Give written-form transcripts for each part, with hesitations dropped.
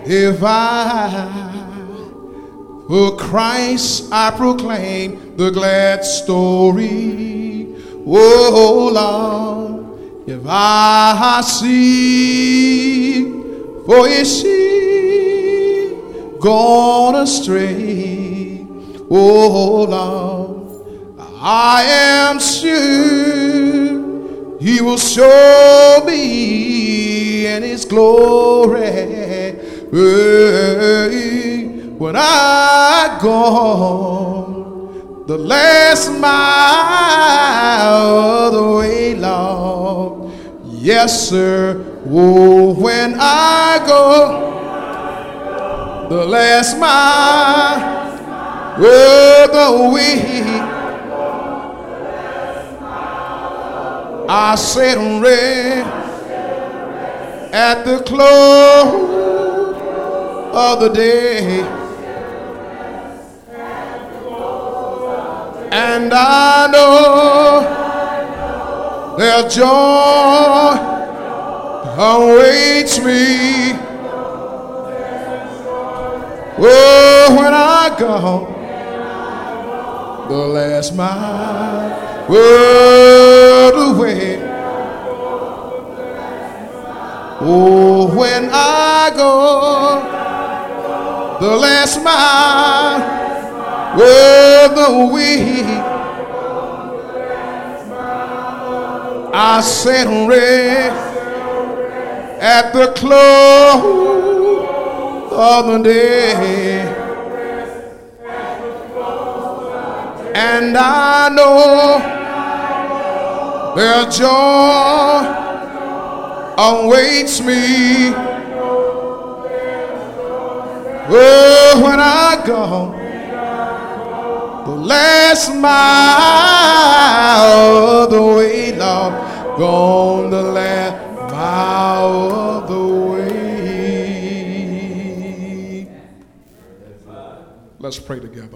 If for Christ I proclaim the glad story. Oh Lord, if I seek for his sheep gone astray, oh Lord, I am sure he will show me in his glory when I go the last mile of the way, Lord. Yes, sir. Oh, when I go the last mile of the way, I sit and rest at the close of the day, and I know there's joy awaits me. Oh, when I go the last mile away. Oh, when I go the last mile of the way, I sit and rest at the close of the day, and I know their joy awaits me. Oh, when I go the last mile of the way, Lord, gone the last mile of the way. Let's pray together.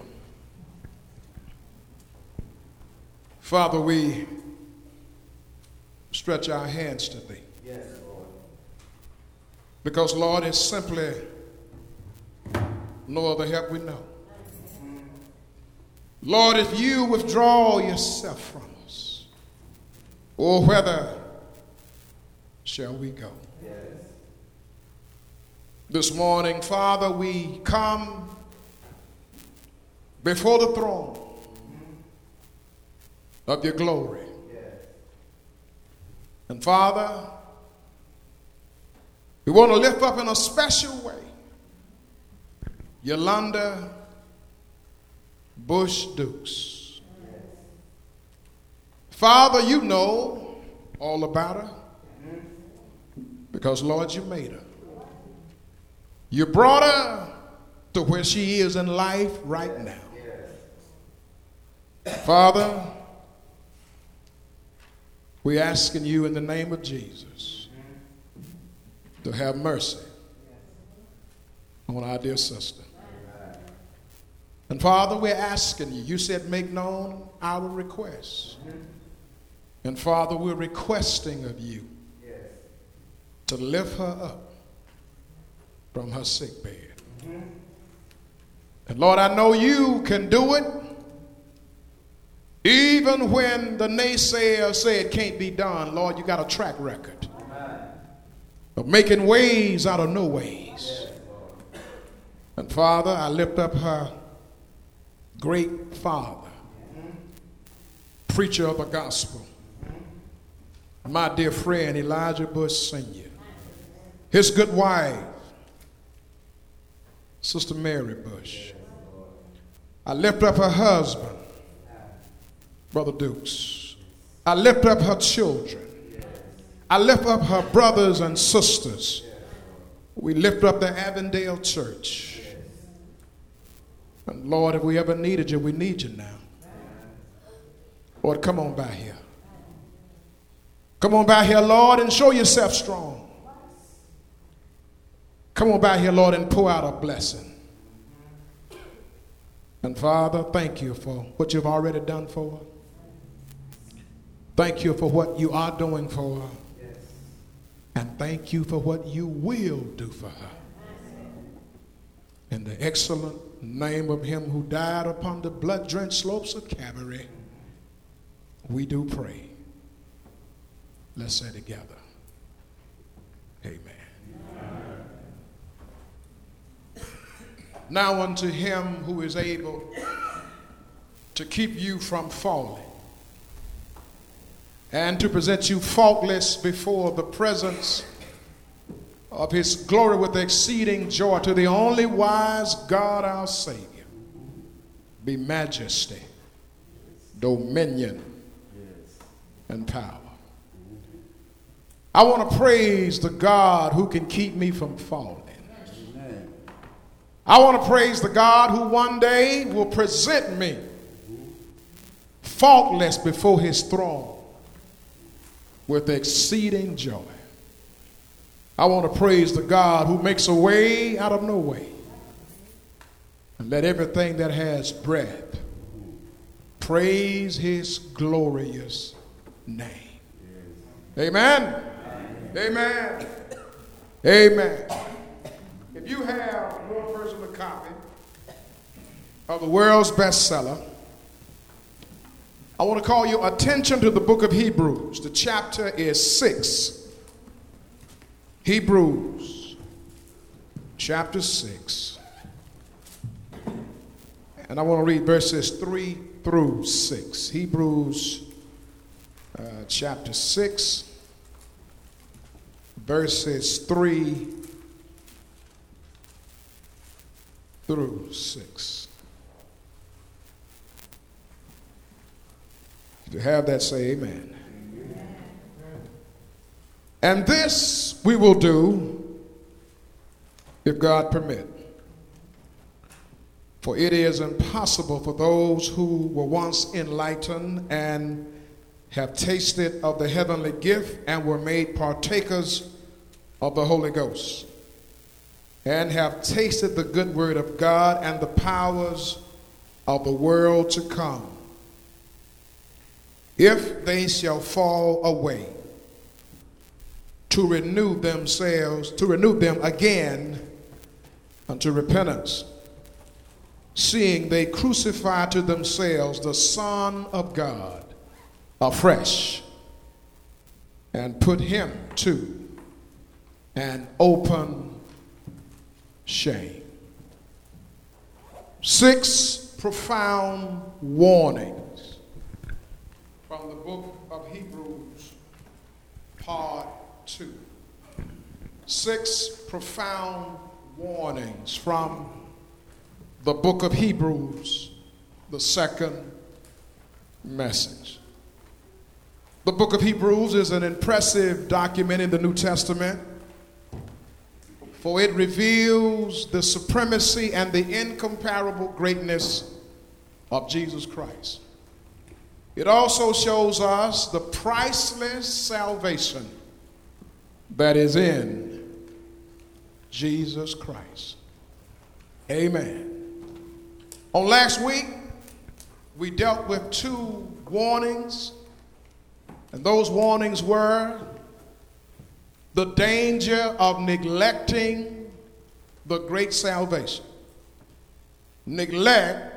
Father, we stretch our hands to thee. Yes, Lord. Because, Lord, it's simply no other help we know. Lord, if you withdraw yourself from us, or whither shall we go? Yes. This morning, Father, we come before the throne of your glory. Yes. And Father, we want to lift up in a special way Yolanda Bush Dukes. Yes. Father, you know all about her because, Lord, you made her. You brought her to where she is in life right now. Yes. Father, we're asking you in the name of Jesus to have mercy on our dear sister. And Father, we're asking you, you said make known our requests. And Father, we're requesting of you to lift her up from her sick bed. And Lord, I know you can do it. Even when the naysayers say it can't be done, Lord, you got a track record of making ways out of no ways. And Father, I lift up her great father, preacher of the gospel, my dear friend Elijah Bush Sr., his good wife, Sister Mary Bush. I lift up her husband, Brother Dukes. I lift up her children. I lift up her brothers and sisters. We lift up the Avondale Church. And Lord, if we ever needed you, we need you now. Lord, come on by here. Come on by here, Lord, and show yourself strong. Come on by here, Lord, and pour out a blessing. And Father, thank you for what you've already done for her. Thank you for what you are doing for her. And thank you for what you will do for her. In the excellent name of him who died upon the blood-drenched slopes of Calvary, we do pray. Let's say together, amen. Now unto him who is able to keep you from falling and to present you faultless before the presence of his glory with exceeding joy, to the only wise God our Savior, be majesty, dominion, and power. I want to praise the God who can keep me from falling. I want to praise the God who one day will present me faultless before his throne with exceeding joy. I want to praise the God who makes a way out of no way. And let everything that has breath praise his glorious name. Amen. Amen. Amen. If you have your personal copy of the world's bestseller, I want to call your attention to the book of Hebrews. The chapter is 6. Hebrews chapter 6. And I want to read verses 3 through 6. Hebrews chapter 6, verses 3 through 6. To have that, say amen. Amen. And this we will do if God permit. For it is impossible for those who were once enlightened and have tasted of the heavenly gift and were made partakers of the Holy Ghost and have tasted the good word of God and the powers of the world to come, if they shall fall away, to renew them again unto repentance, seeing they crucify to themselves the Son of God afresh, and put him to an open shame. 6 profound warnings from the book of Hebrews, part 2. 6 profound warnings from the book of Hebrews, the second message. The book of Hebrews is an impressive document in the New Testament, for it reveals the supremacy and the incomparable greatness of Jesus Christ. It also shows us the priceless salvation that is in Jesus Christ. Amen. On last week, we dealt with 2 warnings, and those warnings were the danger of neglecting the great salvation. Neglect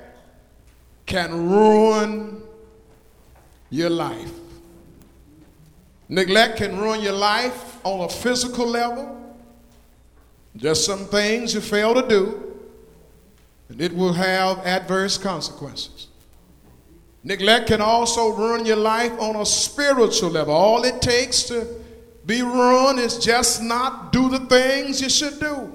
can ruin your life. Neglect can ruin your life on a physical level. Just some things you fail to do, and it will have adverse consequences. Neglect can also ruin your life on a spiritual level. All it takes to be ruined is just not do the things you should do.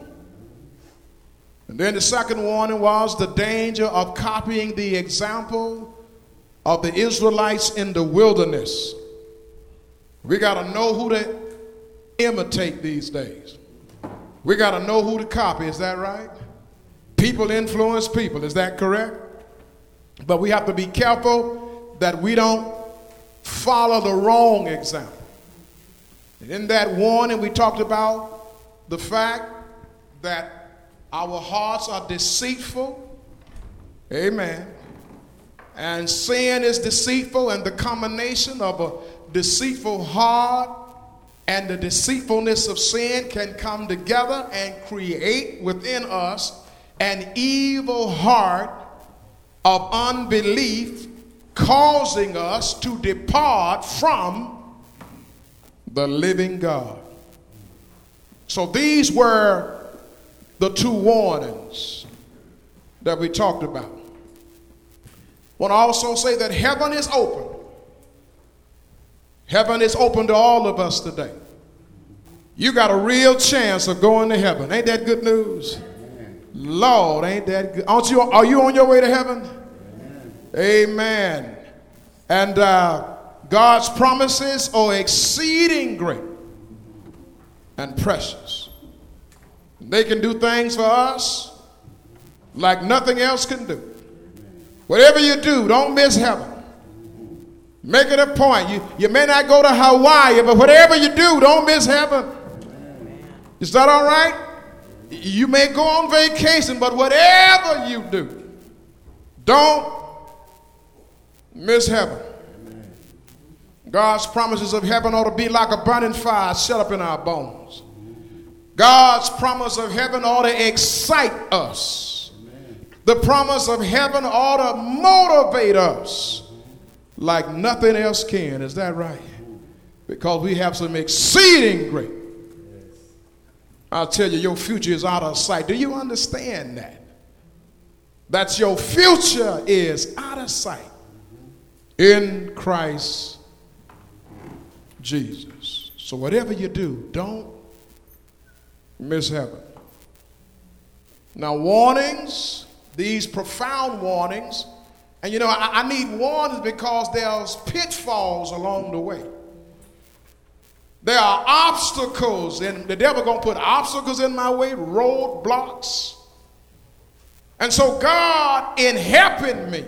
And then the second warning was the danger of copying the example of the Israelites in the wilderness. We got to know who to imitate these days. We got to know who to copy. Is that right? People influence people. Is that correct? But we have to be careful that we don't follow the wrong example. And in that warning, we talked about the fact that our hearts are deceitful. Amen. And sin is deceitful, and the combination of a deceitful heart and the deceitfulness of sin can come together and create within us an evil heart of unbelief, causing us to depart from the living God. So these were the two warnings that we talked about. I want to also say that heaven is open. Heaven is open to all of us today. You got a real chance of going to heaven. Ain't that good news? Lord, ain't that good? Are you on your way to heaven? Amen. And God's promises are exceeding great and precious. They can do things for us like nothing else can do. Whatever you do, don't miss heaven. Make it a point. You may not go to Hawaii, but whatever you do, don't miss heaven. Is that all right? You may go on vacation, but whatever you do, don't miss heaven. God's promises of heaven ought to be like a burning fire shut up in our bones. God's promise of heaven ought to excite us. The promise of heaven ought to motivate us like nothing else can. Is that right? Because we have some exceeding great. I'll tell you, your future is out of sight. Do you understand that? That your future is out of sight in Christ Jesus. So whatever you do, don't miss heaven. Now, warnings, these profound warnings, and you know, I need warnings because there's pitfalls along the way. There are obstacles, and the devil gonna put obstacles in my way, roadblocks. And so God, in helping me,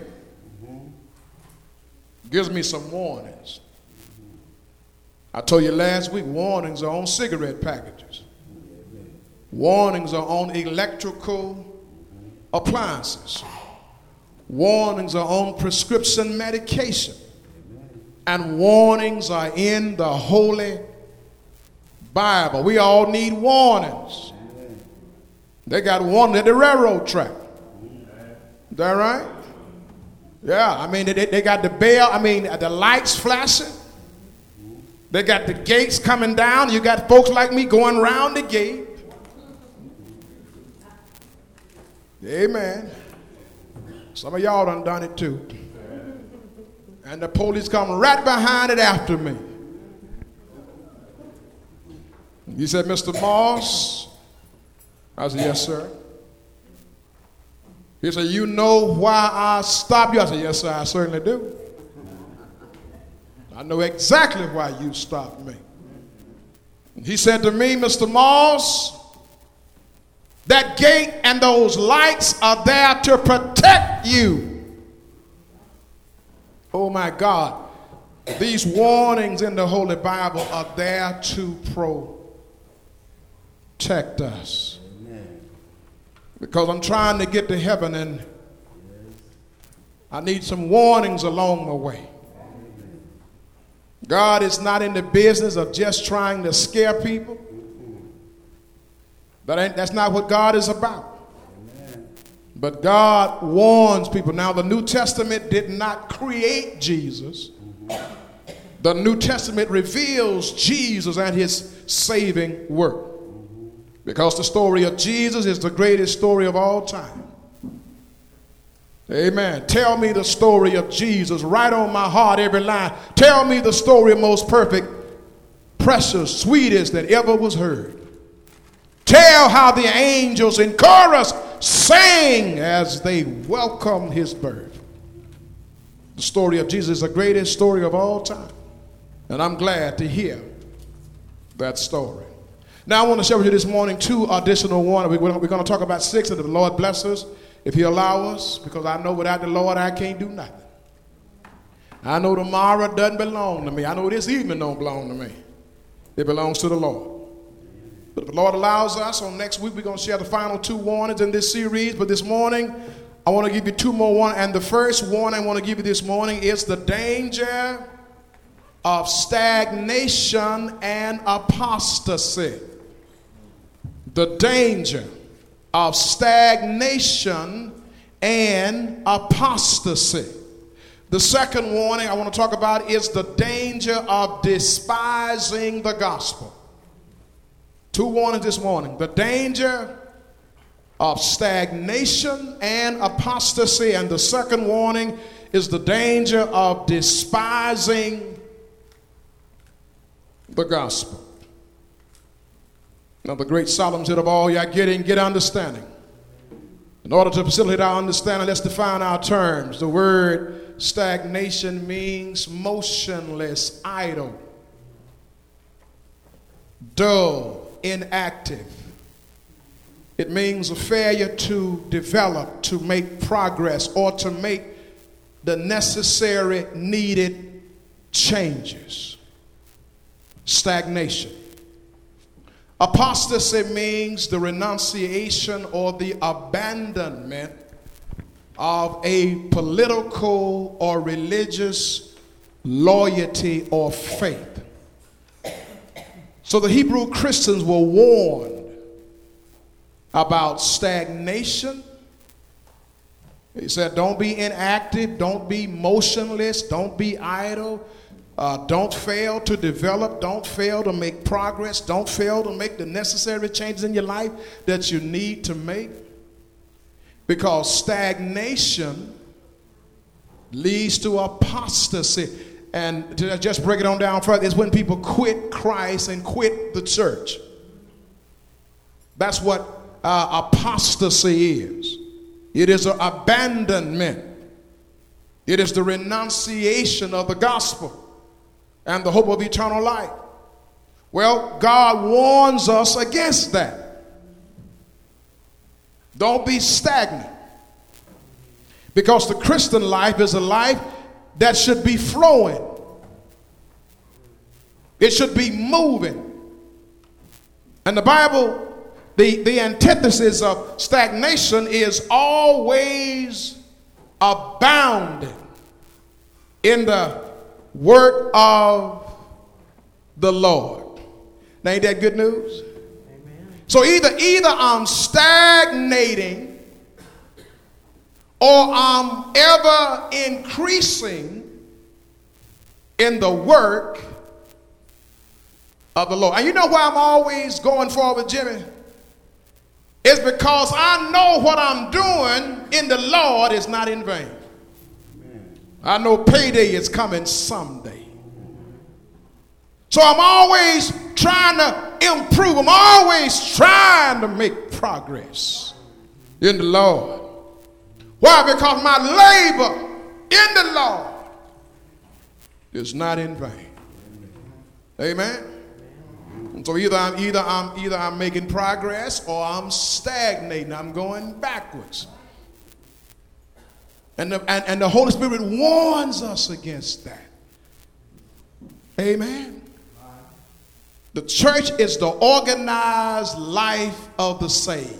gives me some warnings. I told you last week, warnings are on cigarette packages. Warnings are on electrical appliances. Warnings are on prescription medication. And warnings are in the Holy Bible. We all need warnings. They got warnings at the railroad track. Is that right? Yeah, I mean, they got the bell, the lights flashing. They got the gates coming down. You got folks like me going around the gate. Amen. Some of y'all done it too. And the police come right behind it after me. He said, Mr. Moss? I said, yes, sir. He said, you know why I stopped you? I said, yes, sir, I certainly do. I know exactly why you stopped me. He said to me, Mr. Moss, that gate and those lights are there to protect you. Oh my God. These warnings in the Holy Bible are there to protect us. Amen. Because I'm trying to get to heaven and I need some warnings along the way. God is not in the business of just trying to scare people. That's not what God is about. Amen. But God warns people. Now, the New Testament did not create Jesus. The New Testament reveals Jesus and his saving work. Because the story of Jesus is the greatest story of all time. Amen. Tell me the story of Jesus. Right on my heart, every line. Tell me the story most perfect, precious, sweetest that ever was heard. Tell how the angels in chorus sang as they welcomed his birth. The story of Jesus is the greatest story of all time. And I'm glad to hear that story. Now I want to share with you this morning 2 additional warnings. We're going to talk about 6 if the Lord bless us, if he allow us, because I know without the Lord I can't do nothing. I know tomorrow doesn't belong to me. I know this evening don't belong to me. It belongs to the Lord. But if the Lord allows us, on next week we're going to share the final 2 warnings in this series. But this morning, I want to give you 2 more warnings. And the first warning I want to give you this morning is the danger of stagnation and apostasy. The danger of stagnation and apostasy. The second warning I want to talk about is the danger of despising the gospel. Two warnings this morning: the danger of stagnation and apostasy, and the second warning is the danger of despising the gospel. Now, the great Solomon said, of all you're getting, get understanding. In order to facilitate our understanding, let's define our terms. The word stagnation means motionless, idle, dull, inactive. It means a failure to develop, to make progress, or to make the necessary, needed changes. Stagnation. Apostasy means the renunciation or the abandonment of a political or religious loyalty or faith. So the Hebrew Christians were warned about stagnation. He said, don't be inactive, don't be motionless, don't be idle. Don't fail to develop. Don't fail to make progress. Don't fail to make the necessary changes in your life that you need to make. Because stagnation leads to apostasy. And to just break it on down further, is when people quit Christ and quit the church. That's what apostasy is. It is an abandonment. It is the renunciation of the gospel and the hope of eternal life. Well, God warns us against that. Don't be stagnant. Because the Christian life is a life that should be flowing. It should be moving. And the Bible, the antithesis of stagnation is always abounding in the work of the Lord. Now, ain't that good news? Amen. So either I'm stagnating or I'm ever increasing in the work of the Lord. And you know why I'm always going forward, Jimmy? It's because I know what I'm doing in the Lord is not in vain. I know payday is coming someday. So I'm always trying to improve. I'm always trying to make progress in the Lord. Why? Because my labor in the Lord is not in vain. Amen. And so either I'm making progress or I'm stagnating. I'm going backwards. And the Holy Spirit warns us against that. Amen. The church is the organized life of the saved.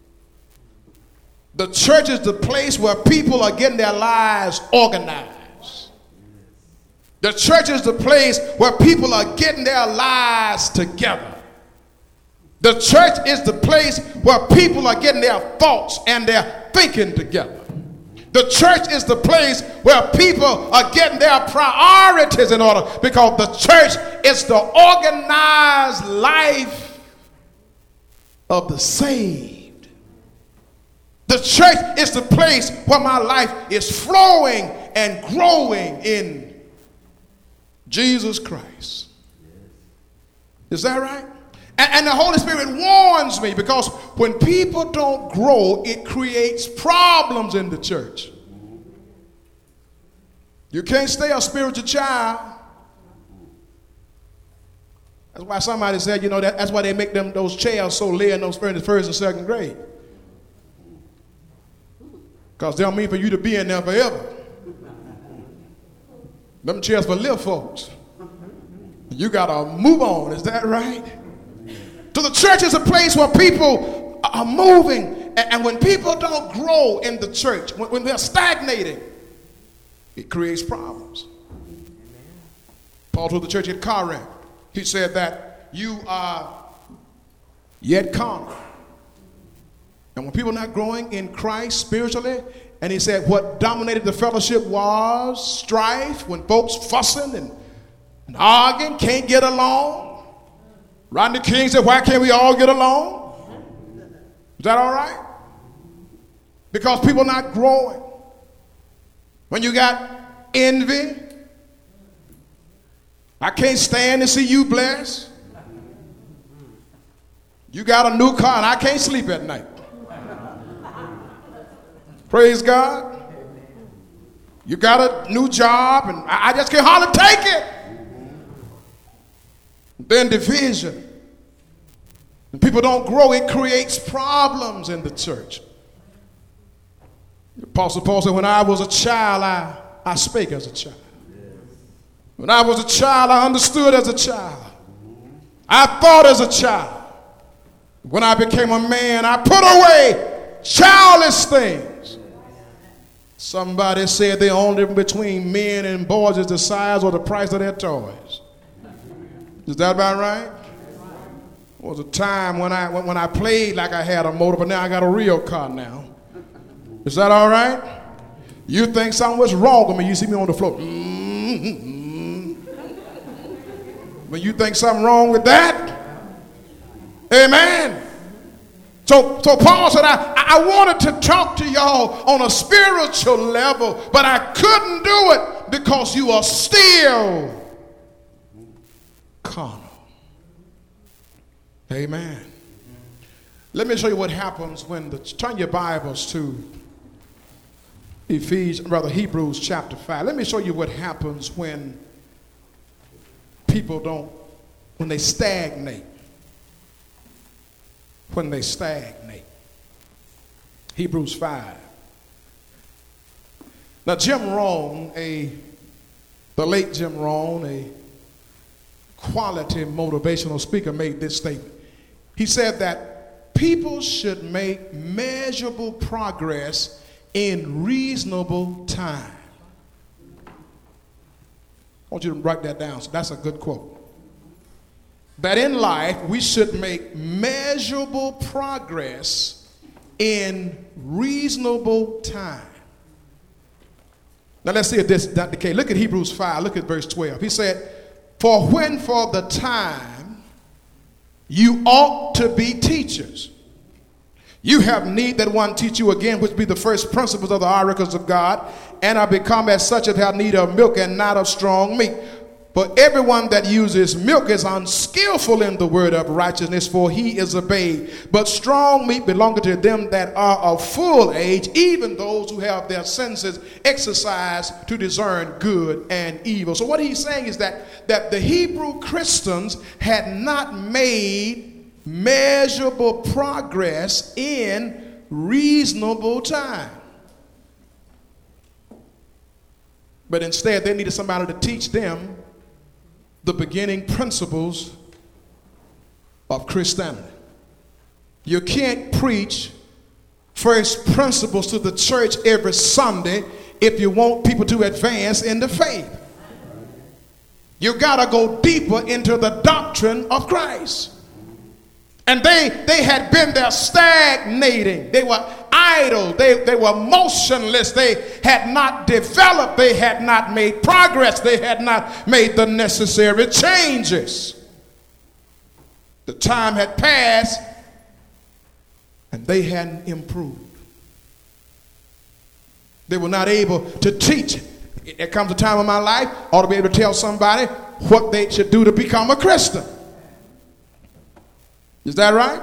The church is the place where people are getting their lives organized. The church is the place where people are getting their lives together. The church is the place where people are getting their thoughts and their thinking together. The church is the place where people are getting their priorities in order, because the church is the organized life of the saved. The church is the place where my life is flowing and growing in Jesus Christ. Is that right? And the Holy Spirit warns me, because when people don't grow, it creates problems in the church. You can't stay a spiritual child. That's why somebody said, that's why they make those chairs so low in those first and second grade. Because they don't mean for you to be in there forever. Them chairs for little folks. You got to move on. Is that right? So the church is a place where people are moving. And when people don't grow in the church, when they're stagnating, it creates problems. Paul told the church at Corinth, he said that you are yet carnal. And when people are not growing in Christ spiritually, and he said what dominated the fellowship was strife, when folks fussing and arguing, can't get along. Rodney King said, why can't we all get along? Is that all right? Because people are not growing. When you got envy, I can't stand to see you blessed. You got a new car and I can't sleep at night. Praise God. You got a new job and I just can't hardly take it. Then division. When people don't grow, it creates problems in the church. The Apostle Paul said, when I was a child, I spake as a child. When I was a child, I understood as a child. I thought as a child. When I became a man, I put away childish things. Somebody said the only difference between men and boys is the size or the price of their toys. Is that about right? There was a time when I played like I had a motor, but now I got a real car now. Is that all right? You think something was wrong with me, you see me on the floor. When you think something wrong with that, amen. So Paul said, I wanted to talk to y'all on a spiritual level, but I couldn't do it because you are still carnal. Amen. Let me show you what happens when turn your Bibles to Hebrews chapter 5. Let me show you what happens when people when they stagnate. When they stagnate. Hebrews 5. Now Jim Rohn, the late Jim Rohn, a quality motivational speaker, made this statement. He said that people should make measurable progress in reasonable time. I want you to write that down. So that's a good quote. That in life we should make measurable progress in reasonable time. Now let's see if this is not the case. Look at Hebrews 5. Look at verse 12. He said, for when for the time you ought to be teachers, you have need that one teach you again, which be the first principles of the oracles of God, and are become as such as have need of milk and not of strong meat. For everyone that uses milk is unskillful in the word of righteousness, for he is a babe. But strong meat belongeth to them that are of full age, even those who have their senses exercised to discern good and evil. So what he's saying is that the Hebrew Christians had not made measurable progress in reasonable time. But instead, they needed somebody to teach them the beginning principles of Christianity. You can't preach first principles to the church every Sunday if you want people to advance in the faith. You got to go deeper into the doctrine of Christ. And they had been there stagnating. They were idle. They were motionless. They had not developed. They had not made progress. They had not made the necessary changes. The time had passed and they hadn't improved. They were not able to teach. There comes a time in my life, I ought to be able to tell somebody what they should do to become a Christian. Is that right?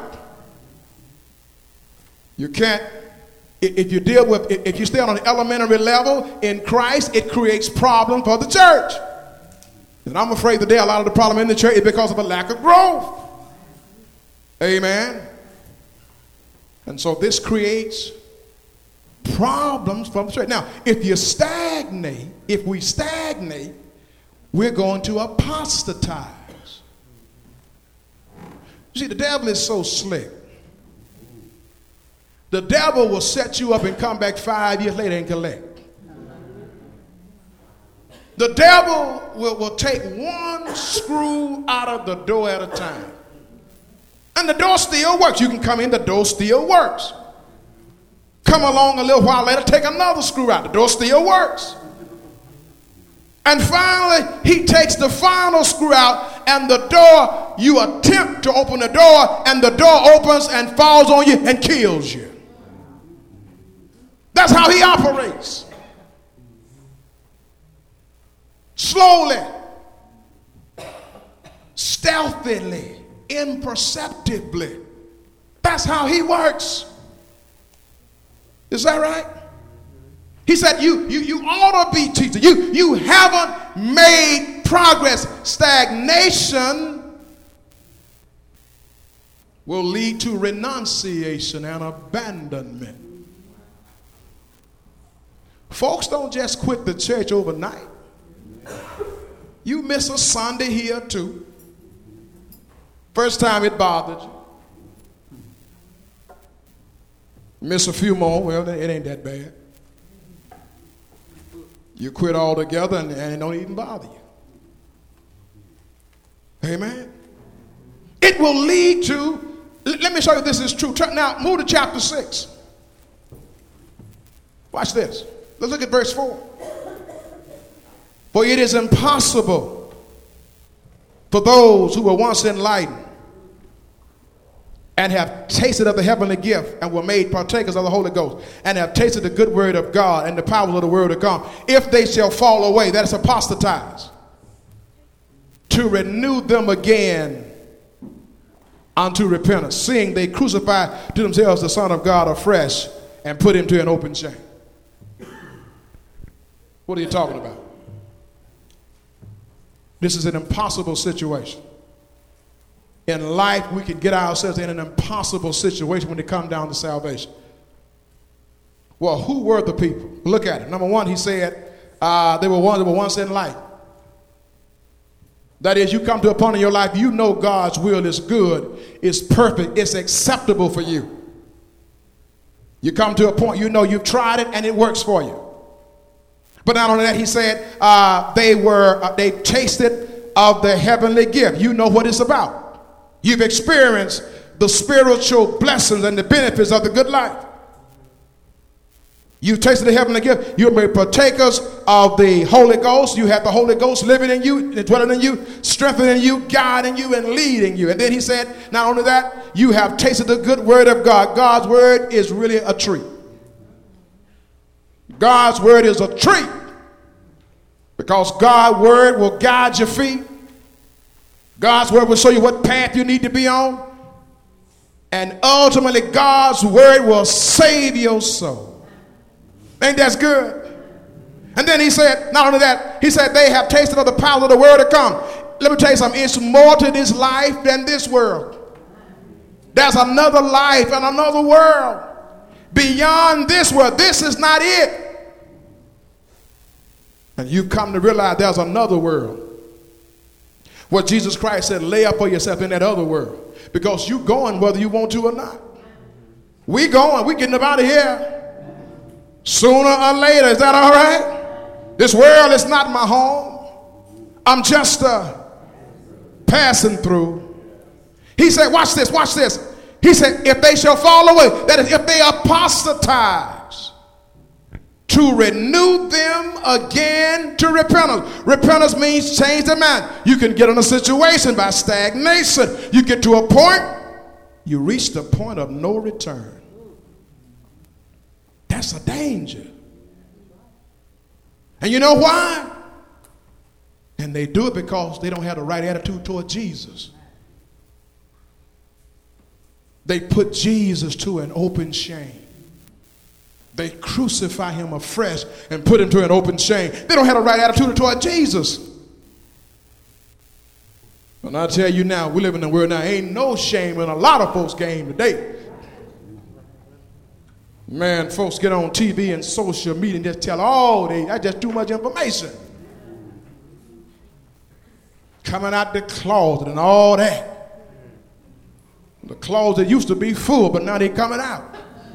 You can't, if you stay on an elementary level in Christ, it creates problems for the church. And I'm afraid today a lot of the problem in the church is because of a lack of growth. Amen. And so this creates problems for the church. Now, if we stagnate, we're going to apostatize. You see, the devil is so slick. The devil will set you up and come back 5 years later and collect. The devil will take one screw out of the door at a time. And the door still works. You can come in, the door still works. Come along a little while later, take another screw out. The door still works. And finally, he takes the final screw out, and the door, you attempt to open the door, and the door opens and falls on you and kills you. That's how he operates. Slowly, stealthily, imperceptibly. That's how he works. Is that right? He said, you ought to be teaching. You haven't made progress. Stagnation will lead to renunciation and abandonment. Folks don't just quit the church overnight. You miss a Sunday here too. First time it bothered you. Miss a few more, well, it ain't that bad. You quit altogether and it don't even bother you. Amen. It will lead to, let me show you this is true. Now, move to chapter 6. Watch this. Let's look at verse 4. For it is impossible for those who were once enlightened and have tasted of the heavenly gift and were made partakers of the Holy Ghost and have tasted the good word of God and the powers of the world to come, if they shall fall away, that is apostatize, to renew them again unto repentance, seeing they crucify to themselves the Son of God afresh and put him to an open shame. What are you talking about? This is an impossible situation. In life, we can get ourselves in an impossible situation when it comes down to salvation. Well, who were the people? Look at it. Number one, he said they were once enlightened. That is, you come to a point in your life, you know God's will is good, it's perfect, it's acceptable for you. You come to a point, you know you've tried it and it works for you. But not only that, he said they tasted of the heavenly gift. You know what it's about. You've experienced the spiritual blessings and the benefits of the good life. You've tasted the heavenly gift. You're made partakers of the Holy Ghost. You have the Holy Ghost living in you, dwelling in you, strengthening you, guiding you, and leading you. And then he said, not only that, you have tasted the good word of God. God's word is really a treat. God's word is a treat because God's word will guide your feet. God's word will show you what path you need to be on. And ultimately, God's word will save your soul. Ain't that good? And then he said, not only that, he said they have tasted of the power of the world to come. Let me tell you something. It's more to this life than this world. There's another life and another world beyond this world. This is not it. And you've come to realize there's another world. What Jesus Christ said, lay up for yourself in that other world. Because you're going whether you want to or not. We going. We getting up out of here. Sooner or later. Is that all right? This world is not my home. I'm just passing through. He said, watch this, watch this. He said, if they shall fall away, that is, if they apostatize, to renew them again to repentance. Repentance means change their mind. You can get in a situation by stagnation. You get to a point, you reach the point of no return. That's a danger. And you know why? And they do it because they don't have the right attitude toward Jesus. They put Jesus to an open shame. They crucify him afresh and put him to an open shame. They don't have the right attitude toward Jesus. And I tell you now, we live in a world now, ain't no shame in a lot of folks' game today. Man, folks get on TV and social media and just tell all that's just too much information. Coming out the closet and all that. The closet used to be full, but now they coming out.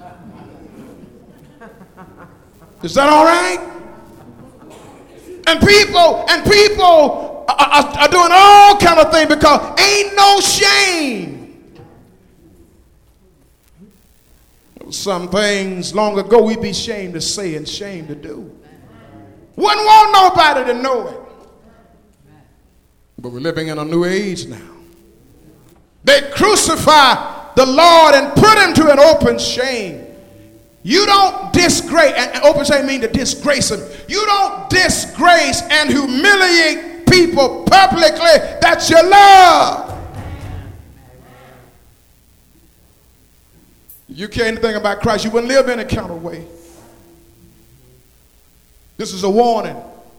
Is that all right? And people are doing all kind of things because ain't no shame. some things long ago we'd be ashamed to say and ashamed to do. Wouldn't want nobody to know it. But we're living in a new age now. They crucify the Lord and put him to an open shame. You don't disgrace, and open shame means to disgrace him. You don't disgrace and humiliate people publicly that you love. You care anything about Christ, you wouldn't live in a kind of way. This is a warning.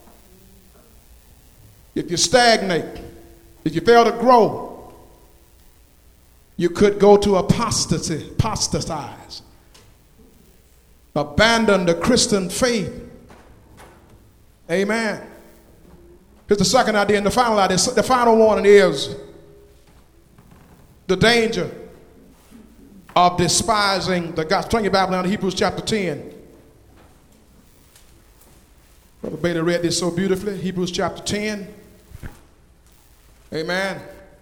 If you stagnate, if you fail to grow, you could go to apostatize, abandon the Christian faith. Amen. Here's the second idea and the final idea. The final warning is the danger of despising the gospel. Turn your Bible down to Hebrews chapter 10. Brother Bailey read this so beautifully. Hebrews chapter 10. Amen.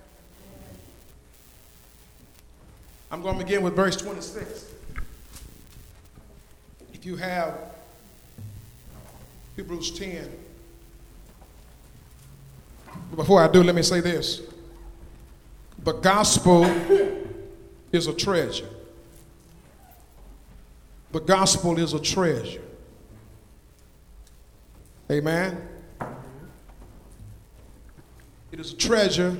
I'm going to begin with verse 26. If you have Hebrews 10. Before I do, let me say this. The gospel is a treasure. The gospel is a treasure. Amen. It is a treasure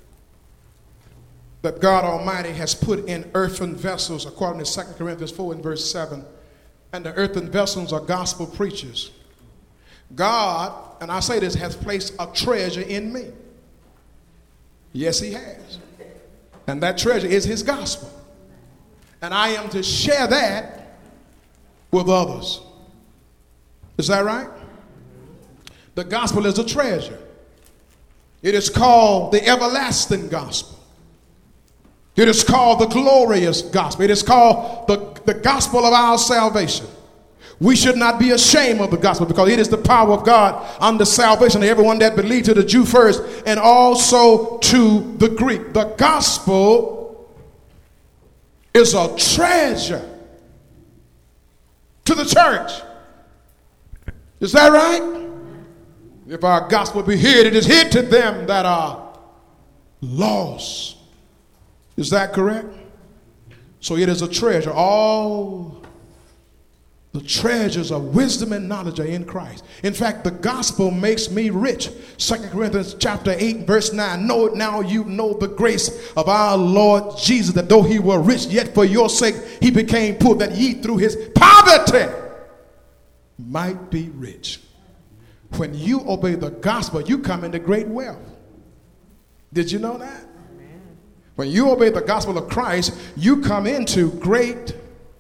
that God Almighty has put in earthen vessels, according to 2 Corinthians 4 and verse 7. And the earthen vessels are gospel preachers. God, and I say this, has placed a treasure in me. Yes, he has. And that treasure is his gospel. And I am to share that with others. Is that right? The gospel is a treasure. It is called the everlasting gospel. It is called the glorious gospel. It is called the gospel of our salvation. We should not be ashamed of the gospel because it is the power of God unto salvation to everyone that believes, to the Jew first and also to the Greek. The gospel is a treasure to the church. Is that right? If our gospel be hid, it is hid to them that are lost. Is that correct? So it is a treasure. All the treasures of wisdom and knowledge are in Christ. In fact, the gospel makes me rich. 2 Corinthians chapter 8, verse 9. Know it now, you know the grace of our Lord Jesus, that though he were rich, yet for your sake he became poor, that ye through his poverty might be rich. When you obey the gospel, you come into great wealth. Did you know that? Amen. When you obey the gospel of Christ, you come into great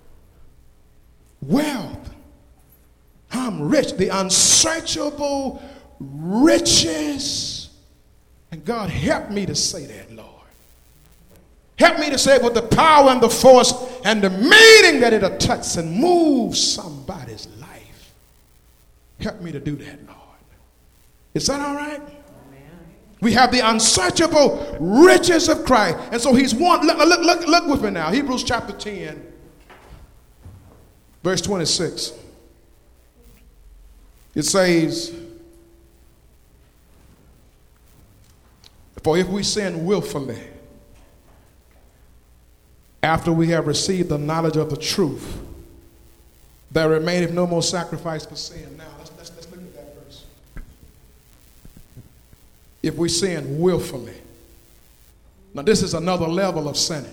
wealth. I'm rich, the unsearchable riches. And God, help me to say that, Lord. Help me to say it with the power and the force and the meaning that it'll touch and move somebody's life. Help me to do that, Lord. Is that all right? Amen. We have the unsearchable riches of Christ. And so he's one. Look with me now. Hebrews chapter 10, verse 26. It says, for if we sin willfully, after we have received the knowledge of the truth, there remaineth no more sacrifice for sin. Now, let's look at that verse. If we sin willfully. Now, this is another level of sinning.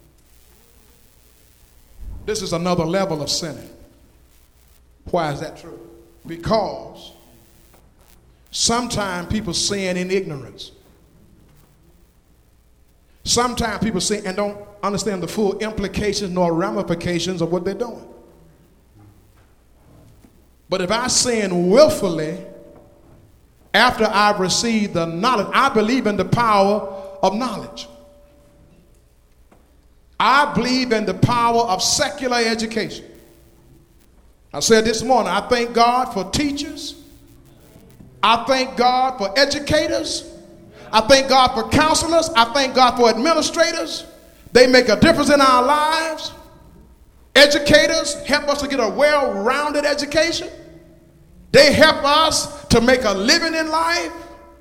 This is another level of sinning. Why is that true? Because sometimes people sin in ignorance. Sometimes people sin and don't understand the full implications nor ramifications of what they're doing. But if I sin willfully after I've received the knowledge, I believe in the power of knowledge. I believe in the power of secular education. I said this morning, I thank God for teachers. I thank God for educators. I thank God for counselors. I thank God for administrators. They make a difference in our lives. Educators help us to get a well-rounded education. They help us to make a living in life.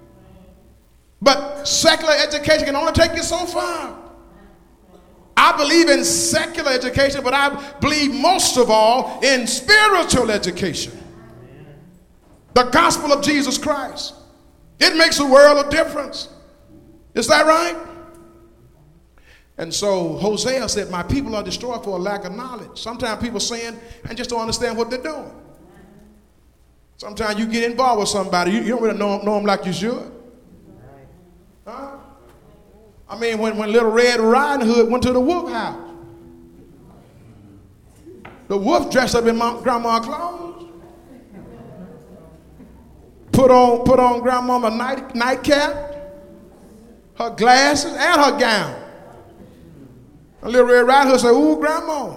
But secular education can only take you so far. I believe in secular education, but I believe most of all in spiritual education. The gospel of Jesus Christ. It makes a world of difference. Is that right? And so Hosea said, my people are destroyed for a lack of knowledge. Sometimes people sin and just don't understand what they're doing. Sometimes you get involved with somebody, you don't really know them like you should. Huh? I mean, when Little Red Riding Hood went to the wolf house, the wolf dressed up in grandma's clothes, put on grandmama's nightcap, her glasses, and her gown. And Little Red Riding Hood said, ooh, grandma,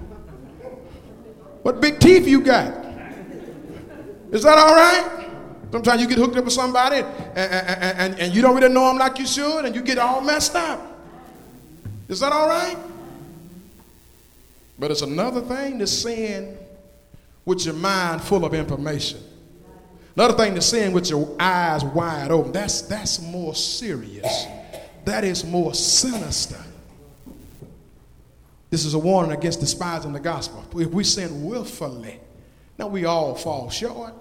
what big teeth you got? Is that all right? Sometimes you get hooked up with somebody and you don't really know them like you should, and you get all messed up. Is that all right? But it's another thing to sin with your mind full of information. Another thing to sin with your eyes wide open. That's more serious. That is more sinister. This is a warning against despising the gospel. If we sin willfully, now we all fall short.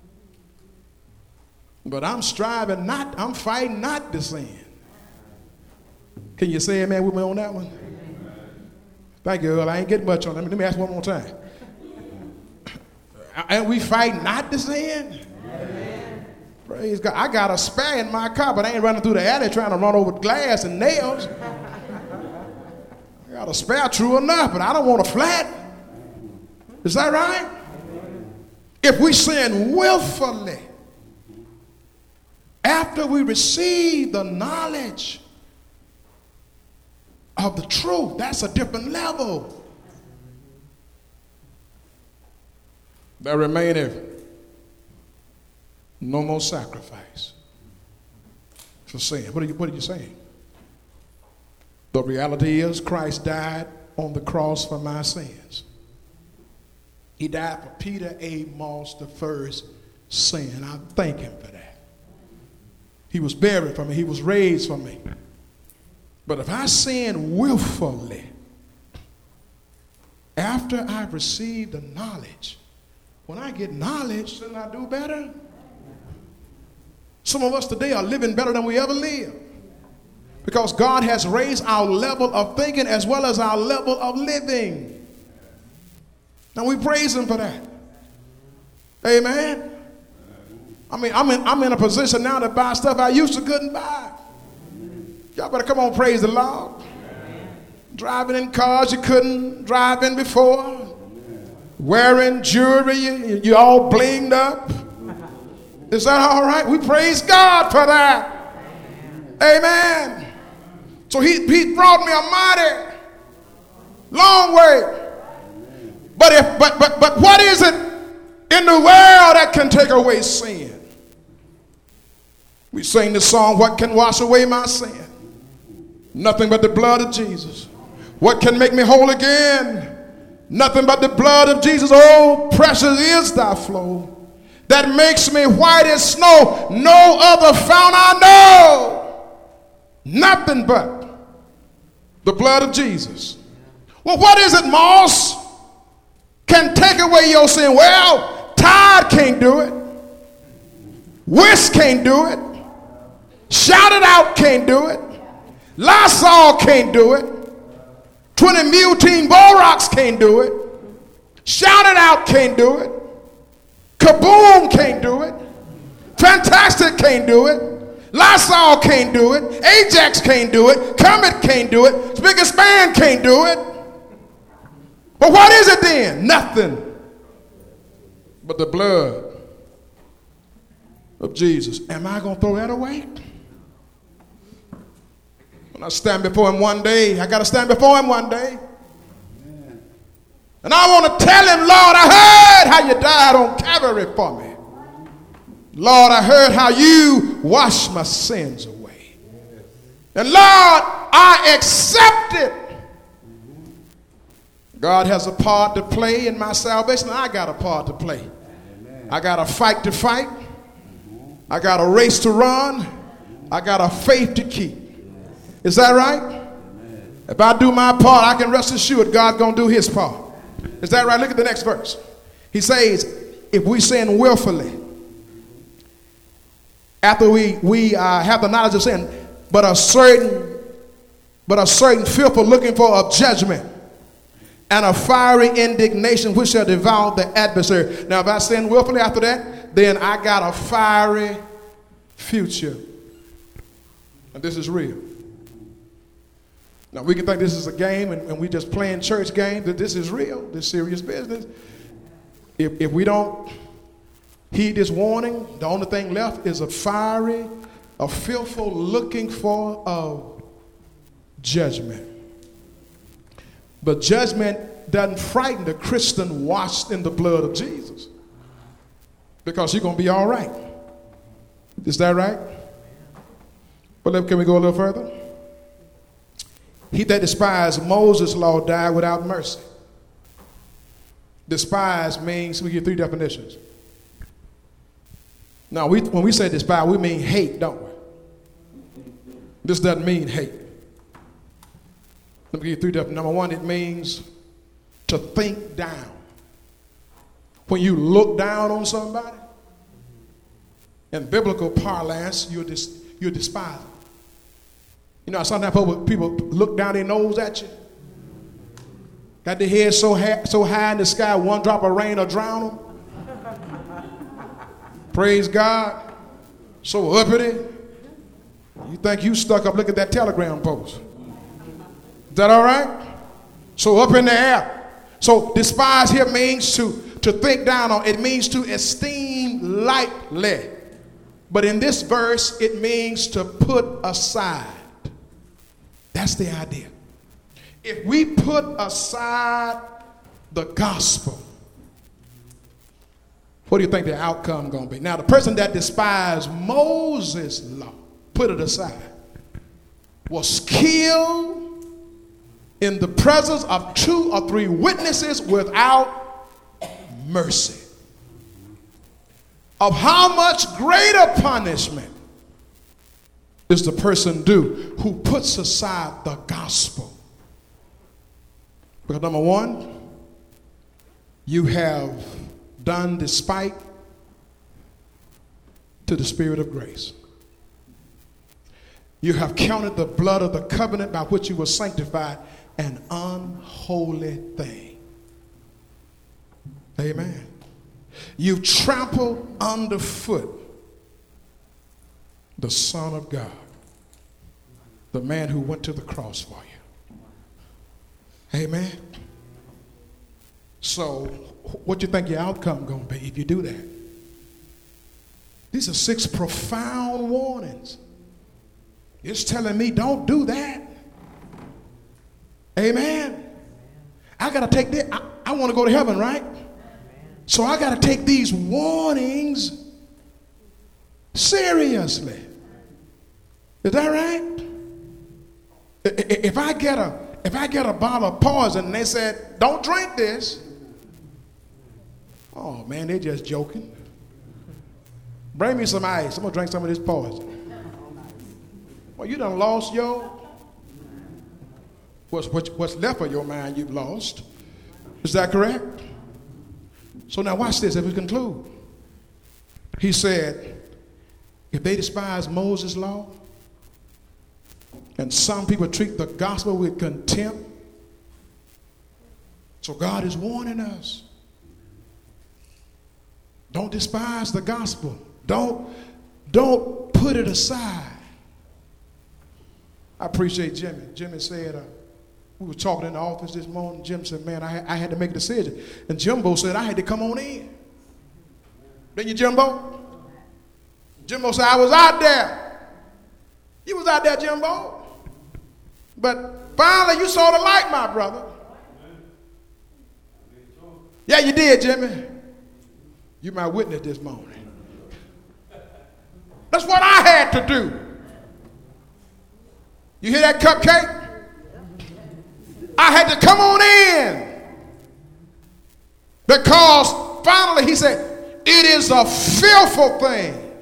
But I'm fighting not to sin. Can you say amen with me on that one? Thank you, Earl. I ain't getting much on that. Let me ask one more time. And we fight not to sin? Amen. Praise God. I got a spare in my car, but I ain't running through the alley trying to run over glass and nails. I got a spare, true enough, but I don't want a flat. Is that right? If we sin willfully, after we receive the knowledge of the truth, that's a different level. There remaineth no more sacrifice for sin. What are you saying? The reality is Christ died on the cross for my sins. He died for Peter A. Moss, the first sin. I thank him for that. He was buried for me. He was raised for me. But if I sin willfully, after I've received the knowledge, when I get knowledge, shouldn't I do better? Some of us today are living better than we ever lived, because God has raised our level of thinking as well as our level of living. And we praise him for that. Amen. I mean, I'm in a position now to buy stuff I used to couldn't buy. Y'all better come on, praise the Lord. Driving in cars you couldn't drive in before. Wearing jewelry, you all blinged up. Is that all right? We praise God for that. Amen. So he brought me a mighty long way. But what is it in the world that can take away sin? We sing the song, what can wash away my sin? Nothing but the blood of Jesus. What can make me whole again? Nothing but the blood of Jesus. Oh, precious is thy flow that makes me white as snow. No other fount I know. Nothing but the blood of Jesus. Well, what is it, Moss? Can take away your sin? Well, Tide can't do it. Whisk can't do it. Shout It Out can't do it. Lysol can't do it. 20 Mutine Borax can't do it. Shout It Out can't do it. Kaboom can't do it. Fantastic can't do it. Lysol can't do it. Ajax can't do it. Comet can't do it. Spick and Span can't do it. But what is it then? Nothing but the blood of Jesus. Am I going to throw that away? When I stand before him one day, I got to stand before him one day. And I want to tell him, Lord, I heard how you died on Calvary for me. Lord, I heard how you washed my sins away. And Lord, I accept it. God has a part to play in my salvation. I got a part to play. I got a fight to fight. I got a race to run. I got a faith to keep. Is that right? If I do my part, I can rest assured God's going to do his part. Is that right? Look at the next verse. He says, if we sin willfully, after we have the knowledge of sin, but a certain fearful looking for of judgment, and a fiery indignation which shall devour the adversary. Now, if I sin willfully after that, then I got a fiery future. And this is real. Now, we can think this is a game and we just playing church games, but this is real. This is serious business. If we don't heed this warning, the only thing left is a fearful looking for of judgment. But judgment doesn't frighten the Christian washed in the blood of Jesus, because you're going to be all right. Is that right? But can we go a little further? He that despised Moses' law died without mercy. Despise means, we give three definitions. Now, when we say despise, we mean hate, don't we? This doesn't mean hate. Let me give you three definitions. Number one, it means to think down. When you look down on somebody, in biblical parlance, you're despising. You know, sometimes people look down their nose at you. Got their head so high in the sky, one drop of rain will drown them. Praise God. So uppity. You think you stuck up, look at that telegram post. Is that all right? So up in the air. So despise here means to think down on. It means to esteem lightly. But in this verse, it means to put aside. That's the idea. If we put aside the gospel, what do you think the outcome going to be? Now, the person that despised Moses' law, put it aside, was killed in the presence of 2 or 3 witnesses without mercy. Of how much greater punishment does the person do who puts aside the gospel? Because number one, you have done despite to the Spirit of grace. You have counted the blood of the covenant by which you were sanctified an unholy thing. Amen. You've trampled underfoot the Son of God, the man who went to the cross for you. Amen. So, what do you think your outcome going to be if you do that? These are 6 profound warnings. It's telling me don't do that. Amen. I got to take this. I want to go to heaven, right? So I got to take these warnings seriously. Is that right? If I get a bottle of poison and they said, don't drink this. Oh man, they're just joking. Bring me some ice. I'm going to drink some of this poison. Well, you done lost what's left of your mind you've lost. Is that correct? So now watch this as we conclude. He said, if they despise Moses' law, and some people treat the gospel with contempt, so God is warning us. Don't despise the gospel. Don't put it aside. I appreciate Jimmy. Jimmy said, we were talking in the office this morning. Jim said, man, I had to make a decision. And Jimbo said, I had to come on in. Didn't you, Jimbo? Jimbo said, I was out there. You was out there, Jimbo. But finally, you saw the light, my brother. Yeah, you did, Jimmy. You my witness this morning. That's what I had to do. You hear that, Cupcake? I had to come on in Because finally he said, it is a fearful thing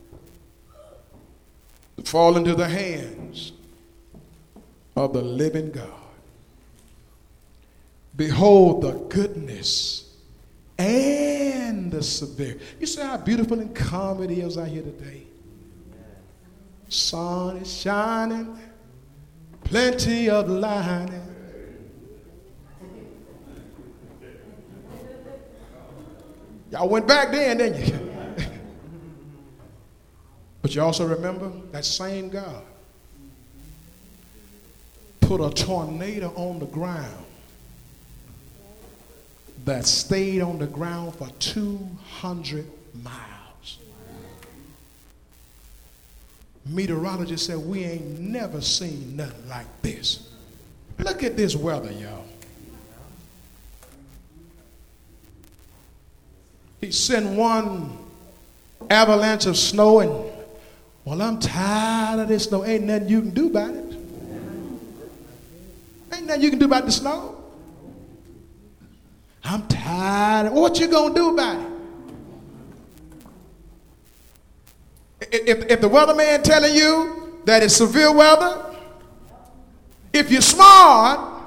to fall into the hands of the living God. Behold the goodness and the severity. You see how beautiful and calm it is out here today? Sun is shining, plenty of lining. Y'all went back then, didn't you? But you also remember that same God put a tornado on the ground that stayed on the ground for 200 miles. Meteorologists said we ain't never seen nothing like this. Look at this weather, y'all. He sent one avalanche of snow and, well, I'm tired of this snow. Ain't nothing you can do about it. Ain't nothing you can do about the snow. I'm tired. What you gonna do about it? If the weatherman telling you that it's severe weather, if you're smart,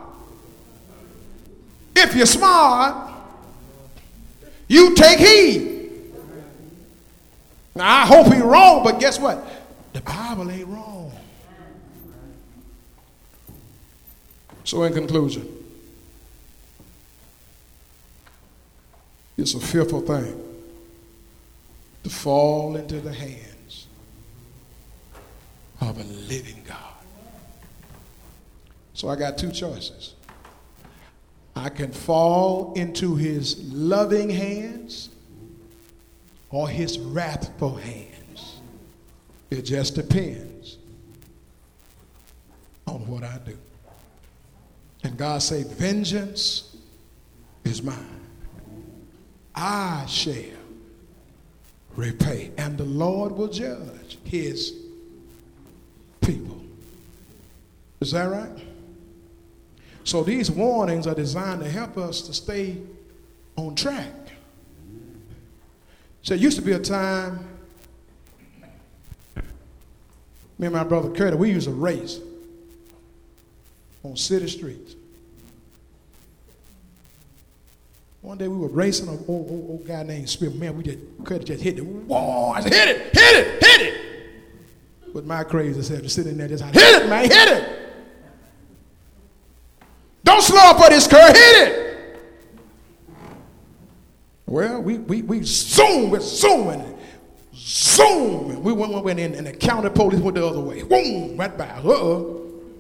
you take heed. Now I hope he's wrong, but guess what? The Bible ain't wrong. So in conclusion, it's a fearful thing to fall into the hands of a living God. So I got two choices. I can fall into his loving hands or his wrathful hands. It just depends on what I do. And God said, vengeance is mine. I shall repay. And the Lord will judge his people. Is that right? So these warnings are designed to help us to stay on track. So it used to be a time, me and my brother Curtis, we used to race on city streets. One day we were racing an old guy named Spirit. Man, Curtis just hit it. Whoa! I said, hit it! But my crazy self just sitting there just, hit it, man, hit it! Don't slow up for this curve, hit it! Well, we zoom. We went in and the county police went the other way. Boom, right by us.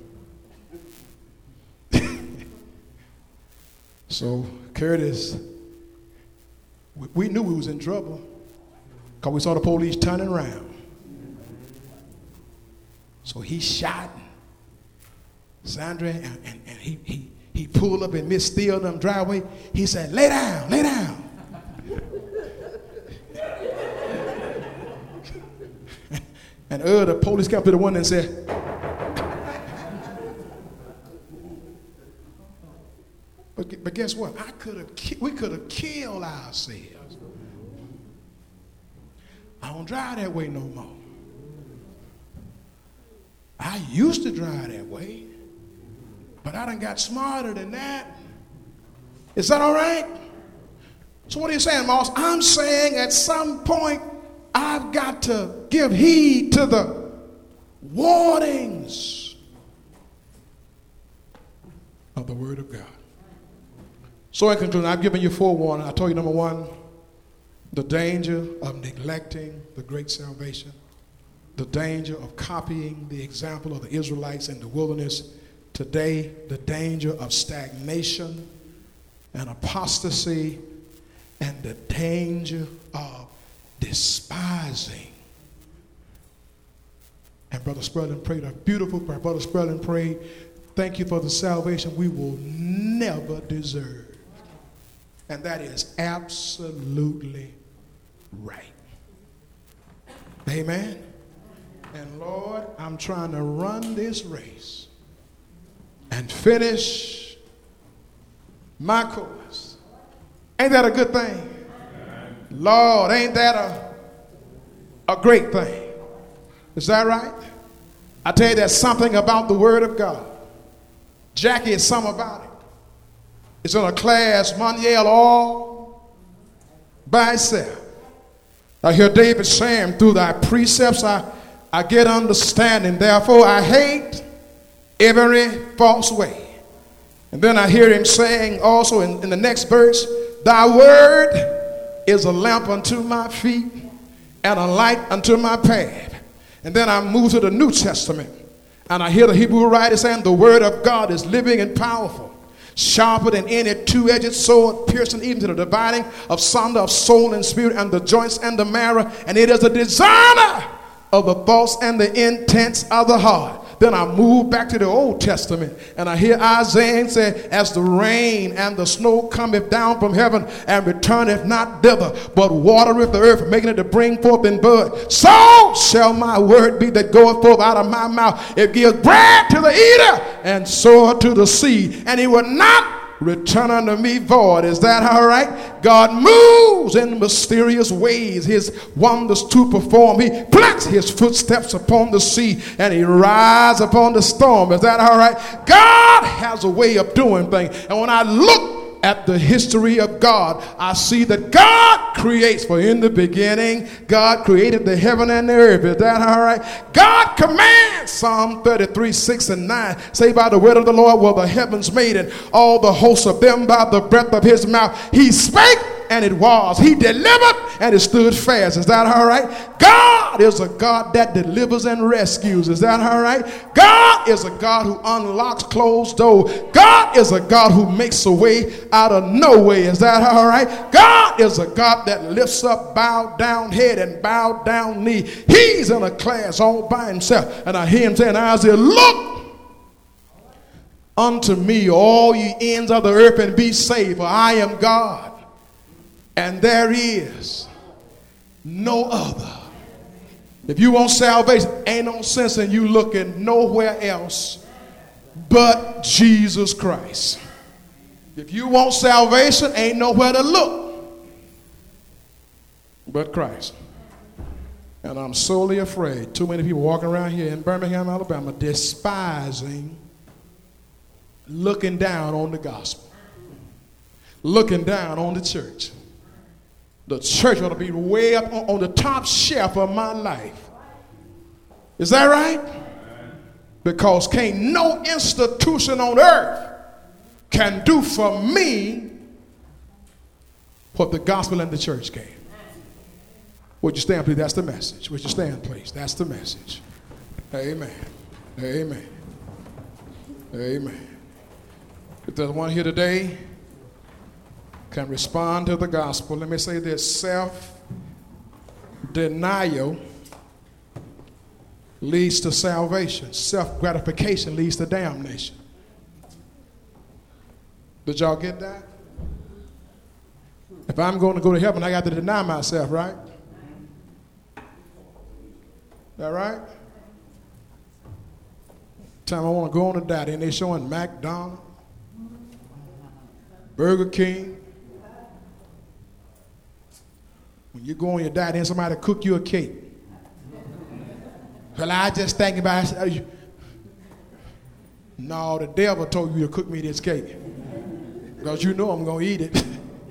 So Curtis, we knew we was in trouble because we saw the police turning around. So he shot Sandra and he pulled up in Miss Steele them driveway. He said, lay down. And the police came up to the one and said, but guess what? We could have killed ourselves. I don't drive that way no more. I used to drive that way, but I done got smarter than that. Is that all right? So what are you saying, Moss? I'm saying at some point I've got to give heed to the warnings of the Word of God. So in conclusion, I've given you forewarning. I told you, number one, the danger of neglecting the great salvation, the danger of copying the example of the Israelites in the wilderness. Today, the danger of stagnation and apostasy, and the danger of despising. And Brother Spurgeon prayed a beautiful prayer. Brother Spurgeon prayed, thank you for the salvation we will never deserve. And that is absolutely right. Amen. And Lord, I'm trying to run this race and finish my course Ain't that a good thing? Lord, ain't that a great thing? Is that right? I tell you, there's something about the Word of God. Jackie is something about it. It's in a class, Moniel, all by itself. I hear David saying, through thy precepts I get understanding. Therefore I hate every false way. And then I hear him saying also in the next verse, thy word is a lamp unto my feet and a light unto my path. And then I move to the New Testament, and I hear the Hebrew writer saying the word of God is living and powerful, sharper than any two-edged sword, piercing even to the dividing of sunder of soul and spirit and the joints and the marrow, and it is a discerner of the thoughts and the intents of the heart. Then I move back to the Old Testament, and I hear Isaiah say, as the rain and the snow cometh down from heaven and returneth not thither, but watereth the earth, making it to bring forth in bud, so shall my word be that goeth forth out of my mouth. It gives bread to the eater and sword to the seed, and he will not return unto me void. Is that all right? God moves in mysterious ways, his wonders to perform. He plants his footsteps upon the sea, and he rides upon the storm. Is that all right? God has a way of doing things. And when I look at the history of God, I see that God creates. For in the beginning, God created the heaven and the earth. Is that all right? God commands, Psalm 33, 6 and 9, say, by the word of the Lord were the heavens made, and all the hosts of them by the breath of his mouth. He spake, and it was. He delivered, and it stood fast. Is that all right? God is a God that delivers and rescues. Is that all right? God is a God who unlocks closed doors. God is a God who makes a way out of no way. Is that all right? God is a God that lifts up bowed down head and bowed down knee. He's in a class all by himself. And I hear him saying, Isaiah, look unto me, all ye ends of the earth, and be saved, for I am God, and there is no other. If you want salvation, ain't no sense in you looking nowhere else but Jesus Christ. If you want salvation, ain't nowhere to look but Christ. And I'm sorely afraid too many people walking around here in Birmingham, Alabama, despising, looking down on the gospel, looking down on the church. The church ought to be way up on the top shelf of my life. Is that right? Because can't no institution on earth can do for me what the gospel and the church can. Would you stand, please? That's the message. Would you stand, please? That's the message. Amen. Amen. Amen. If there's one here today can respond to the gospel, let me say this: self-denial leads to salvation. Self-gratification leads to damnation. Did y'all get that? If I'm going to go to heaven, I got to deny myself, right? That right? Time I want to go on a diet, and they're showing McDonald's, Burger King. When you go on your diet, then somebody cook you a cake. Well, I just think about it. No, the devil told you to cook me this cake, because you know I'm going to eat it.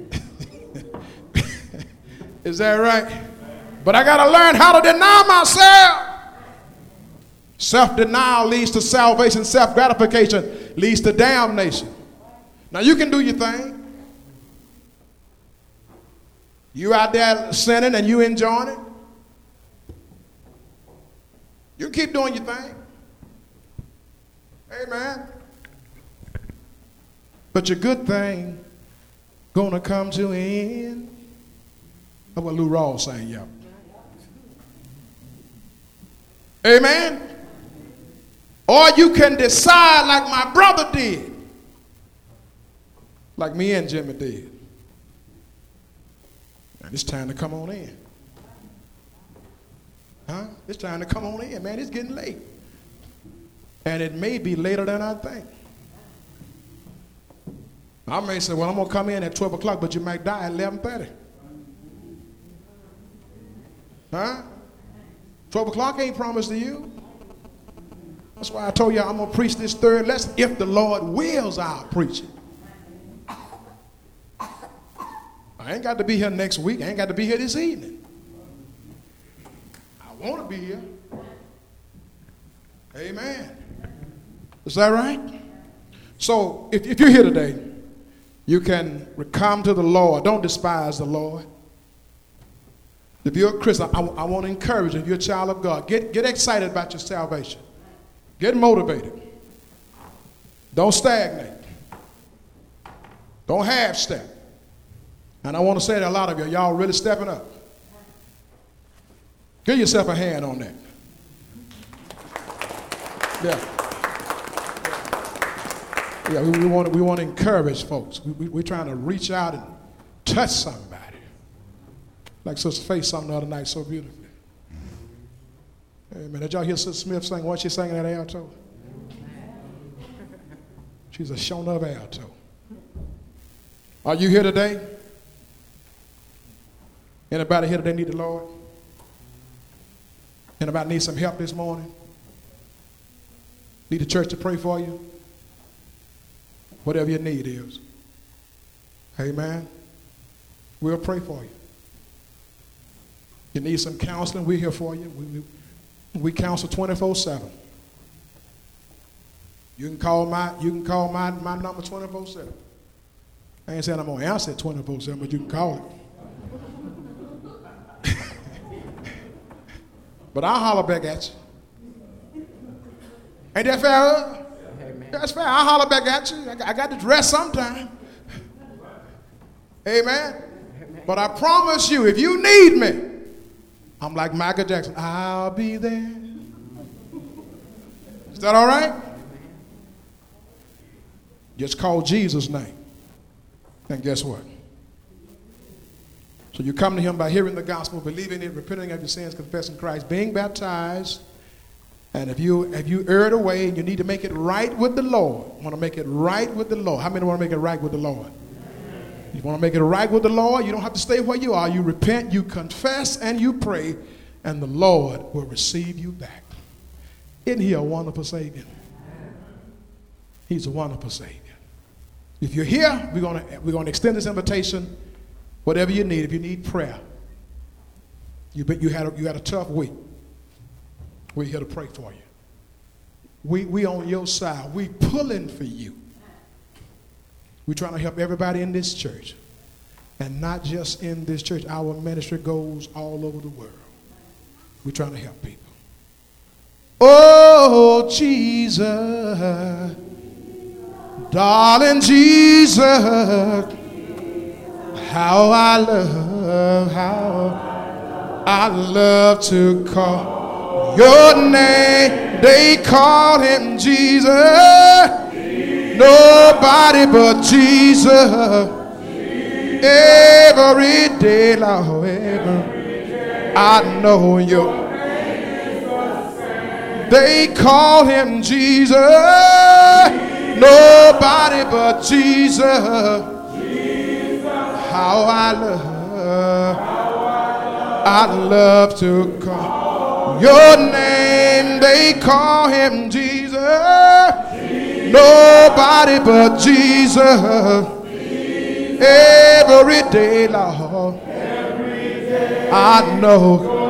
Is that right? But I got to learn how to deny myself. Self-denial leads to salvation. Self-gratification leads to damnation. Now, you can do your thing. You out there sinning and you enjoying it. You keep doing your thing. Amen. But your good thing gonna come to an end. That's what Lou Rawls sang, y'all. Amen. Or you can decide like my brother did, like me and Jimmy did. And it's time to come on in. Huh? It's time to come on in, man. It's getting late. And it may be later than I think. I may say, well, I'm going to come in at 12 o'clock, but you might die at 11:30. Huh? 12 o'clock ain't promised to you. That's why I told you I'm going to preach this third lesson. If the Lord wills, I'll preach it. I ain't got to be here next week. I ain't got to be here this evening. I want to be here. Amen. Is that right? So if you're here today, you can come to the Lord. Don't despise the Lord. If you're a Christian, I want to encourage you. If you're a child of God, get excited about your salvation. Get motivated. Don't stagnate. Don't half step. And I want to say to a lot of you, y'all really stepping up. Give yourself a hand on that. Yeah, we want to encourage folks. We're trying to reach out and touch somebody. Like Sister Faith sung the other night so beautifully. Amen. Did y'all hear Sister Smith sing? Wasn't she singing that alto? She's a shown up alto. Are you here today? Anybody here today need the Lord? Anybody need some help this morning? Need the church to pray for you? Whatever your need is. Amen. We'll pray for you. You need some counseling, we're here for you. We counsel 24/7. You can call my number 24/7. I ain't saying I'm gonna answer it 24/7, but you can call it. But I'll holler back at you. Ain't that fair? Amen. That's fair. I'll holler back at you. I got to dress sometime. Amen. But I promise you, if you need me, I'm like Michael Jackson. I'll be there. Is that all right? Just call Jesus' name. And guess what? So you come to him by hearing the gospel, believing it, repenting of your sins, confessing Christ, being baptized. And if you erred away and you need to make it right with the Lord, want to make it right with the Lord. How many want to make it right with the Lord? You want to make it right with the Lord, you don't have to stay where you are. You repent, you confess, and you pray, and the Lord will receive you back. Isn't he a wonderful Savior? He's a wonderful Savior. If you're here, we're going to extend this invitation. Whatever you need, if you need prayer, you had a tough week. We're here to pray for you. We on your side. We pulling for you. We're trying to help everybody in this church. And not just in this church. Our ministry goes all over the world. We're trying to help people. Oh, Jesus. Darling Jesus. How I love to call your name. They call him Jesus. Nobody but Jesus. Every day, Lord, I know you. They call him Jesus. Nobody but Jesus. How I love to call your name. They call him Jesus. Nobody but Jesus. Every day, Lord, I know